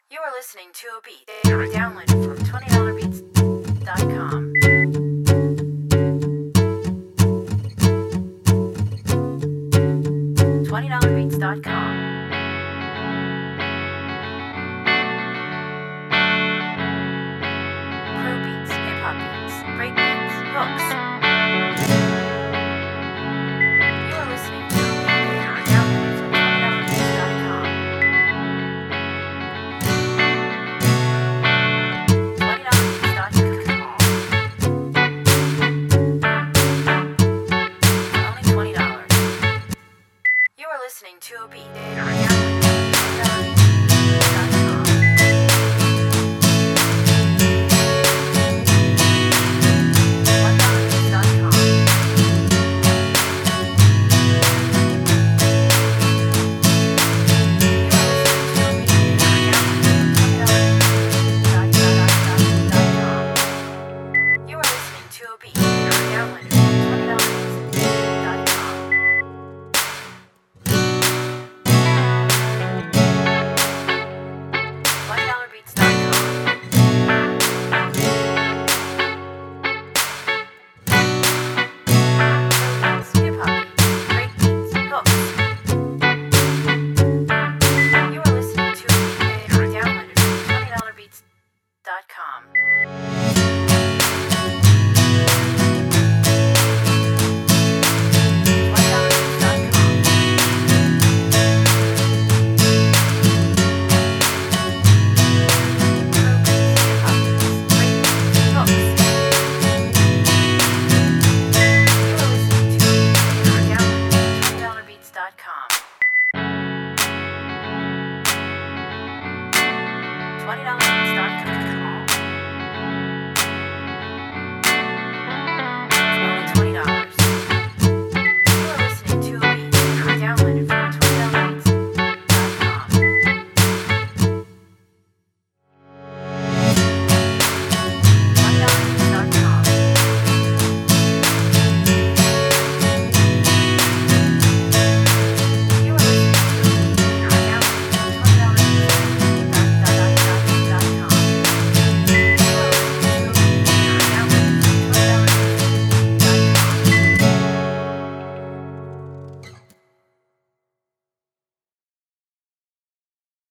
You are listening to a beat downloaded from $20beats.com. $20beats.com. Pro beats, hip hop beats, break beats, hooks. You are listening to a beat downloaded from $20beats.com. Only $20. You are listening to a beat downloaded from $20beats.com. $20beats.com.